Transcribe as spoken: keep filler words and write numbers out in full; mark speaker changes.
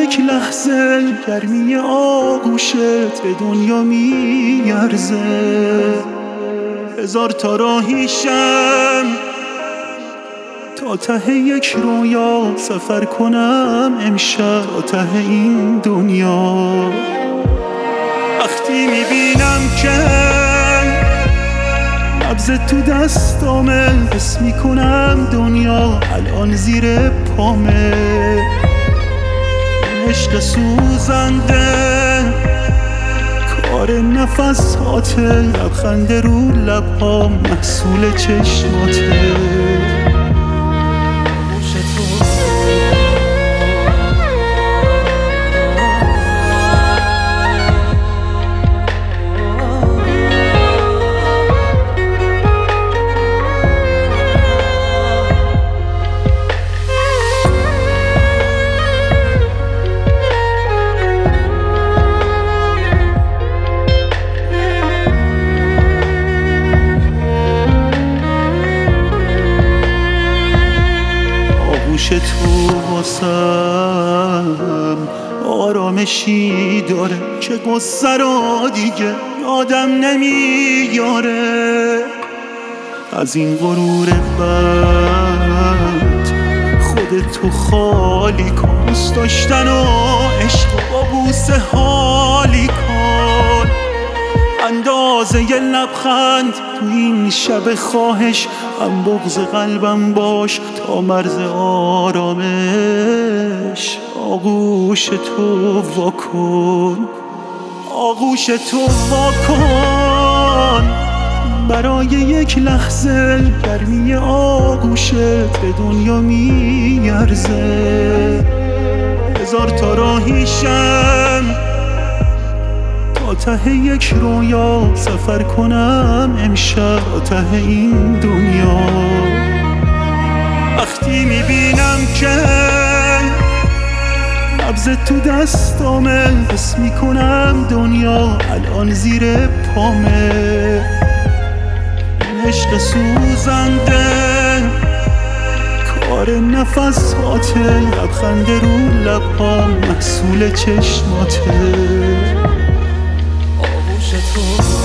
Speaker 1: یک لحظه گرمی آغوشت به دنیا میارزه. هزار تا راهیشم تا ته یک رویا سفر کنم امشب تا ته این دنیا. وقتی میبینم که نبض تو دستامه حس میکنم دنیا الان زیر پامه. عشق سوزنده کار نفس هاته، لبخند رو لبام محصول چشماته. تو واسم آرامشی داره که قصه رو دیگه آدم نمیاره. از این غرور بد خودتو خالی کن، دوست داشتن و عشق و بوسه حالی کن. اندازه ی لبخند تو این شب خواهش، هم بغض قلبم باش تا مرز آرامش. آغوش تو واکن، آغوش تو واکن، برای یک لحظه گرمی آغوشت به دنیا میارزه. هزار تا راهیشم تا ته یک رویا سفر کنم امشب تا ته این دنیا. وقتی میبینم که نبض تو دستامه حس میکنم دنیا الان زیر پامه. عشق سوزنده کار نفس هاته، لبخند رو لبام محصول چشماته. آغوش تو